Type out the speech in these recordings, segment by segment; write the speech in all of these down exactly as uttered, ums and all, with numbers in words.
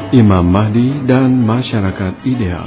Imam Mahdi dan Masyarakat Ideal.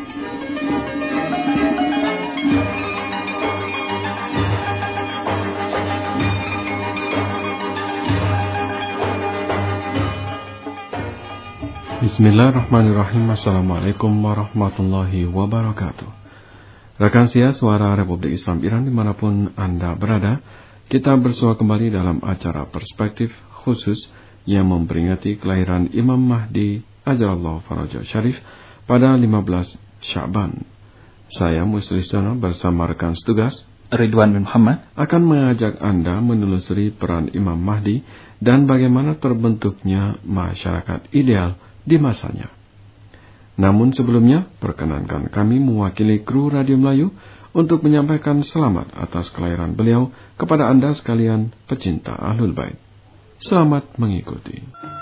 Bismillahirrahmanirrahim. Assalamualaikum warahmatullahi wabarakatuh. Rekan Sia Suara Republik Islam Iran dimanapun Anda berada, kita bersua kembali dalam acara Perspektif khusus yang memperingati kelahiran Imam Mahdi Ajalallahu Faraja Syarif pada lima belas Sya'ban. Saya Muslistono bersama rekan setugas Ridwan bin Muhammad akan mengajak Anda menelusuri peran Imam Mahdi dan bagaimana terbentuknya masyarakat ideal di masanya. Namun sebelumnya, perkenankan kami mewakili kru Radio Melayu untuk menyampaikan selamat atas kelahiran beliau kepada Anda sekalian pecinta Ahlul Bait. Selamat mengikuti.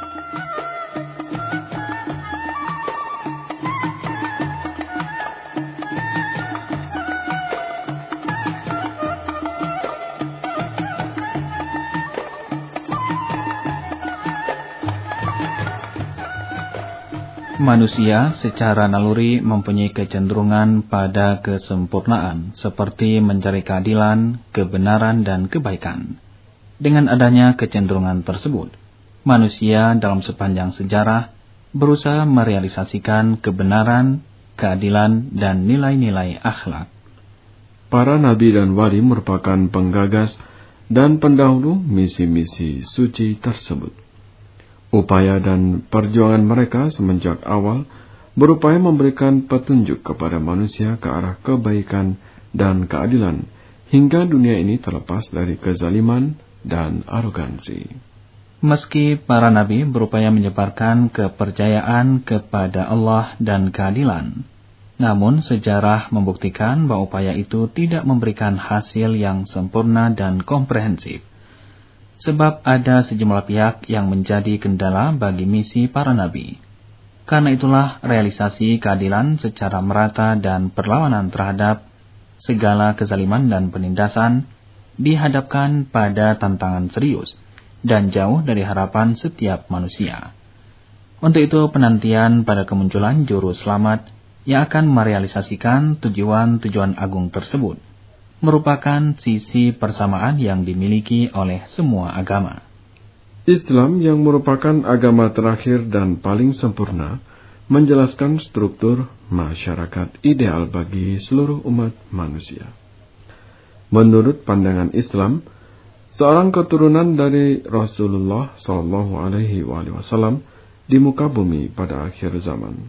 Manusia secara naluri mempunyai kecenderungan pada kesempurnaan, seperti mencari keadilan, kebenaran, dan kebaikan. Dengan adanya kecenderungan tersebut, manusia dalam sepanjang sejarah berusaha merealisasikan kebenaran, keadilan, dan nilai-nilai akhlak. Para nabi dan wali merupakan penggagas dan pendahulu misi-misi suci tersebut. Upaya dan perjuangan mereka semenjak awal berupaya memberikan petunjuk kepada manusia ke arah kebaikan dan keadilan, hingga dunia ini terlepas dari kezaliman dan arogansi. Meski para nabi berupaya menyebarkan kepercayaan kepada Allah dan keadilan, namun sejarah membuktikan bahwa upaya itu tidak memberikan hasil yang sempurna dan komprehensif. Sebab ada sejumlah pihak yang menjadi kendala bagi misi para nabi. Karena itulah realisasi keadilan secara merata dan perlawanan terhadap segala kezaliman dan penindasan dihadapkan pada tantangan serius dan jauh dari harapan setiap manusia. Untuk itu penantian pada kemunculan juru selamat yang akan merealisasikan tujuan-tujuan agung tersebut merupakan sisi persamaan yang dimiliki oleh semua agama. Islam yang merupakan agama terakhir dan paling sempurna menjelaskan struktur masyarakat ideal bagi seluruh umat manusia. Menurut pandangan Islam, seorang keturunan dari Rasulullah Shallallahu Alaihi Wasallam di muka bumi pada akhir zaman.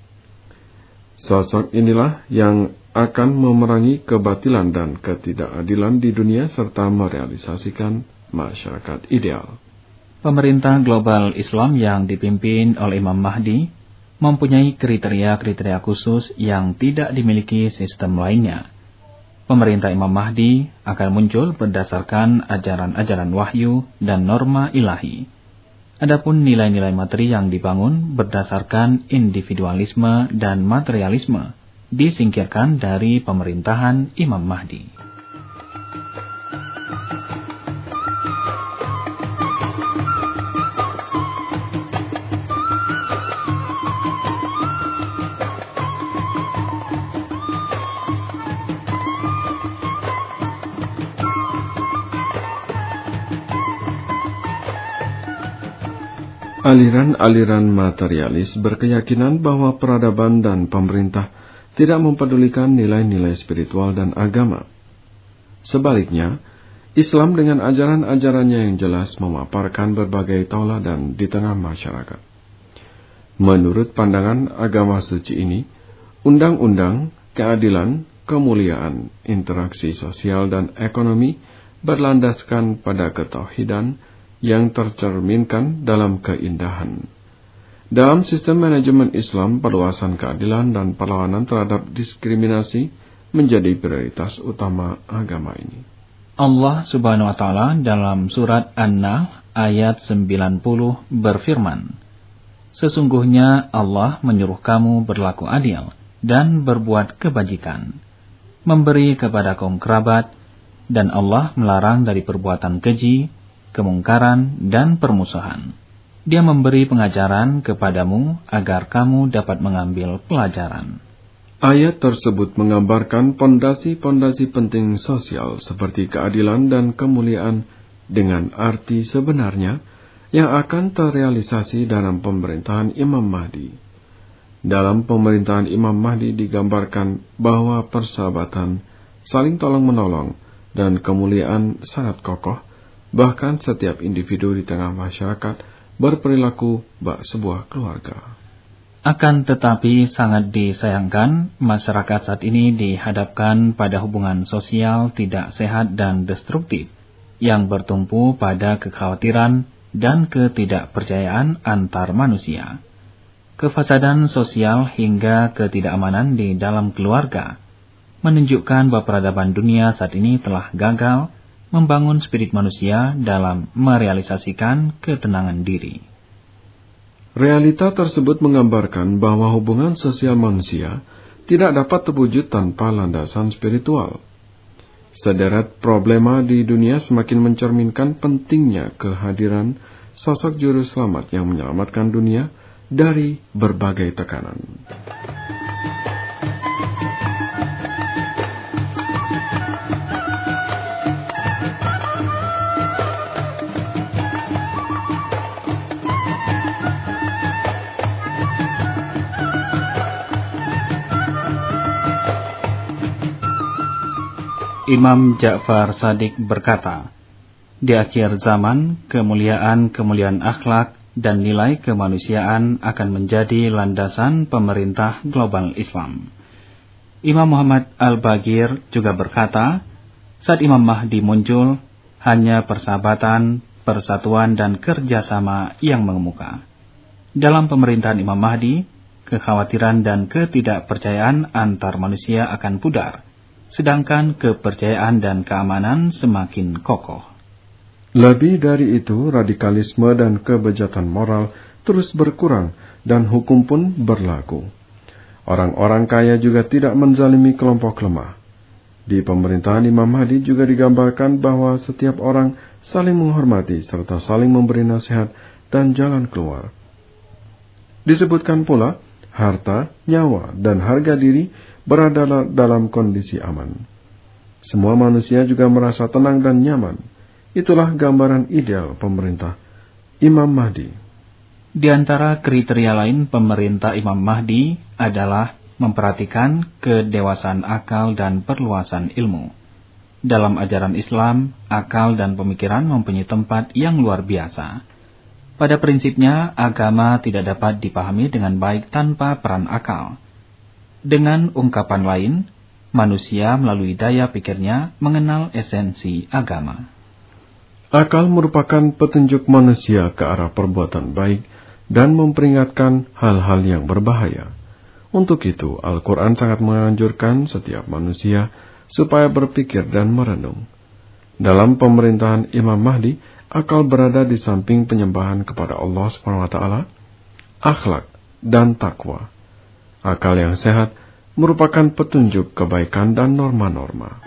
Sosok inilah yang akan memerangi kebatilan dan ketidakadilan di dunia serta merealisasikan masyarakat ideal. Pemerintah global Islam yang dipimpin oleh Imam Mahdi mempunyai kriteria-kriteria khusus yang tidak dimiliki sistem lainnya. Pemerintah Imam Mahdi akan muncul berdasarkan ajaran-ajaran wahyu dan norma ilahi. Adapun nilai-nilai materi yang dibangun berdasarkan individualisme dan materialisme disingkirkan dari pemerintahan Imam Mahdi. Aliran-aliran materialis berkeyakinan bahwa peradaban dan pemerintah tidak mempedulikan nilai-nilai spiritual dan agama. Sebaliknya, Islam dengan ajaran-ajarannya yang jelas memaparkan berbagai tauladan di tengah masyarakat. Menurut pandangan agama suci ini, undang-undang, keadilan, kemuliaan, interaksi sosial dan ekonomi berlandaskan pada ketauhidan yang tercerminkan dalam keindahan. Dalam sistem manajemen Islam, perluasan keadilan dan perlawanan terhadap diskriminasi menjadi prioritas utama agama ini. Allah Subhanahu wa Ta'ala dalam surat An-Nahl ayat sembilan puluh berfirman, "Sesungguhnya Allah menyuruh kamu berlaku adil dan berbuat kebajikan, memberi kepada kaum kerabat, dan Allah melarang dari perbuatan keji, kemungkaran, dan permusuhan. Dia memberi pengajaran kepadamu agar kamu dapat mengambil pelajaran. Ayat tersebut menggambarkan pondasi-pondasi penting sosial seperti keadilan dan kemuliaan dengan arti sebenarnya yang akan terrealisasi dalam pemerintahan Imam Mahdi. Dalam pemerintahan Imam Mahdi digambarkan bahwa persahabatan, saling tolong-menolong, dan kemuliaan sangat kokoh, bahkan setiap individu di tengah masyarakat berperilaku bak sebuah keluarga. Akan tetapi sangat disayangkan, masyarakat saat ini dihadapkan pada hubungan sosial tidak sehat dan destruktif, yang bertumpu pada kekhawatiran dan ketidakpercayaan antar manusia. Kefasadan sosial hingga ketidakamanan di dalam keluarga menunjukkan bahwa peradaban dunia saat ini telah gagal membangun spirit manusia dalam merealisasikan ketenangan diri. Realita tersebut menggambarkan bahwa hubungan sosial manusia tidak dapat terwujud tanpa landasan spiritual. Sederet problema di dunia semakin mencerminkan pentingnya kehadiran sosok juru selamat yang menyelamatkan dunia dari berbagai tekanan. Imam Ja'far Shadiq berkata, di akhir zaman, kemuliaan-kemuliaan akhlak dan nilai kemanusiaan akan menjadi landasan pemerintah global Islam. Imam Muhammad Al-Bagir juga berkata, saat Imam Mahdi muncul, hanya persahabatan, persatuan, dan kerjasama yang mengemuka. Dalam pemerintahan Imam Mahdi, kekhawatiran dan ketidakpercayaan antar manusia akan pudar, sedangkan kepercayaan dan keamanan semakin kokoh. Lebih dari itu, radikalisme dan kebejatan moral terus berkurang dan hukum pun berlaku. Orang-orang kaya juga tidak menzalimi kelompok lemah. Di pemerintahan Imam Mahdi juga digambarkan bahwa setiap orang saling menghormati serta saling memberi nasihat dan jalan keluar. Disebutkan pula, harta, nyawa, dan harga diri berada dalam kondisi aman. Semua manusia juga merasa tenang dan nyaman. Itulah gambaran ideal pemerintah Imam Mahdi. Di antara kriteria lain pemerintah Imam Mahdi adalah memperhatikan kedewasaan akal dan perluasan ilmu. Dalam ajaran Islam, akal dan pemikiran mempunyai tempat yang luar biasa. Pada prinsipnya, agama tidak dapat dipahami dengan baik tanpa peran akal. Dengan ungkapan lain, manusia melalui daya pikirnya mengenal esensi agama. Akal merupakan petunjuk manusia ke arah perbuatan baik dan memperingatkan hal-hal yang berbahaya. Untuk itu, Al-Quran sangat menganjurkan setiap manusia supaya berpikir dan merenung. Dalam pemerintahan Imam Mahdi, akal berada di samping penyembahan kepada Allah subhanahu wa taala, akhlak, dan takwa. Akal yang sehat merupakan petunjuk kebaikan dan norma-norma.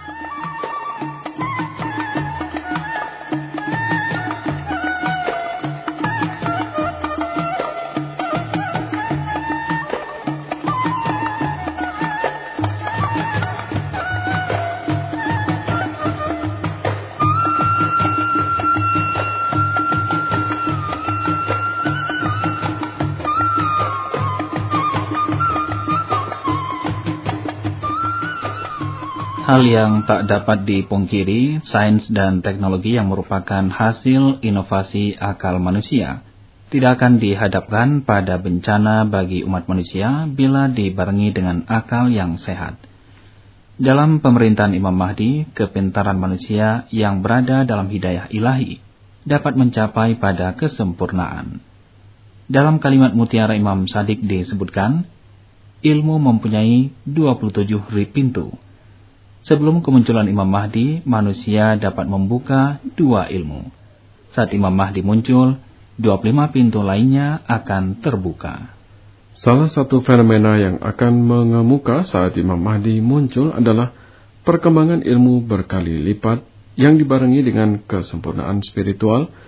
Hal yang tak dapat dipungkiri, sains dan teknologi yang merupakan hasil inovasi akal manusia tidak akan dihadapkan pada bencana bagi umat manusia bila dibarengi dengan akal yang sehat. Dalam pemerintahan Imam Mahdi, kepintaran manusia yang berada dalam hidayah ilahi dapat mencapai pada kesempurnaan. Dalam kalimat mutiara Imam Shadiq disebutkan, ilmu mempunyai dua puluh tujuh ri pintu. Sebelum kemunculan Imam Mahdi, manusia dapat membuka dua ilmu. Saat Imam Mahdi muncul, dua puluh lima pintu lainnya akan terbuka. Salah satu fenomena yang akan mengemuka saat Imam Mahdi muncul adalah perkembangan ilmu berkali lipat yang dibarengi dengan kesempurnaan spiritual,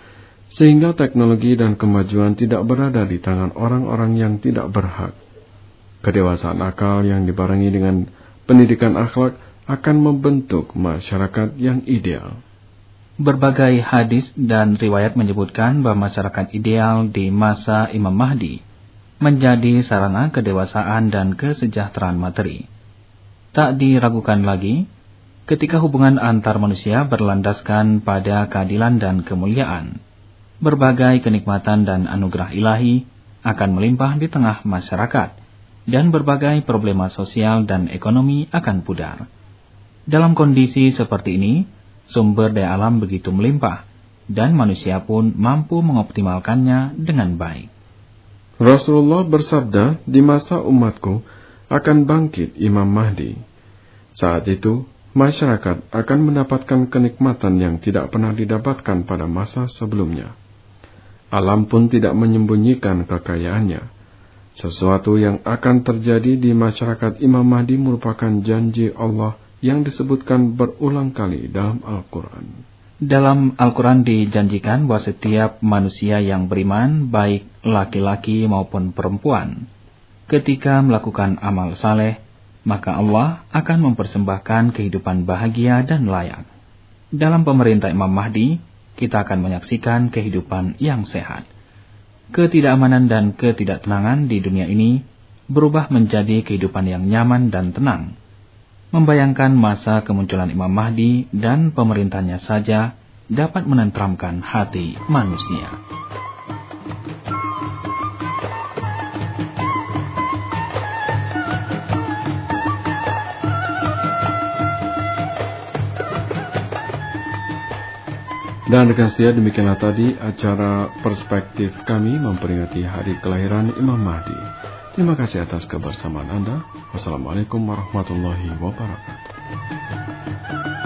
sehingga teknologi dan kemajuan tidak berada di tangan orang-orang yang tidak berhak. Kedewasaan akal yang dibarengi dengan pendidikan akhlak akan membentuk masyarakat yang ideal. Berbagai hadis dan riwayat menyebutkan bahwa masyarakat ideal di masa Imam Mahdi menjadi sarana kedewasaan dan kesejahteraan materi. Tak diragukan lagi, ketika hubungan antar manusia berlandaskan pada keadilan dan kemuliaan, berbagai kenikmatan dan anugerah ilahi akan melimpah di tengah masyarakat, dan berbagai problema sosial dan ekonomi akan pudar. Dalam kondisi seperti ini, sumber daya alam begitu melimpah, dan manusia pun mampu mengoptimalkannya dengan baik. Rasulullah bersabda, di masa umatku akan bangkit Imam Mahdi. Saat itu, masyarakat akan mendapatkan kenikmatan yang tidak pernah didapatkan pada masa sebelumnya. Alam pun tidak menyembunyikan kekayaannya. Sesuatu yang akan terjadi di masyarakat Imam Mahdi merupakan janji Allah yang disebutkan berulang kali dalam Al-Quran. Dalam Al-Quran dijanjikan bahwa setiap manusia yang beriman, baik laki-laki maupun perempuan, ketika melakukan amal saleh, maka Allah akan mempersembahkan kehidupan bahagia dan layak. Dalam pemerintah Imam Mahdi, kita akan menyaksikan kehidupan yang sehat. Ketidakamanan dan ketidaktenangan di dunia ini berubah menjadi kehidupan yang nyaman dan tenang. Membayangkan masa kemunculan Imam Mahdi dan pemerintahnya saja dapat menenteramkan hati manusia. Dan rekan setia, demikianlah tadi acara perspektif kami memperingati hari kelahiran Imam Mahdi. Terima kasih atas kebersamaan Anda. Wassalamualaikum warahmatullahi wabarakatuh.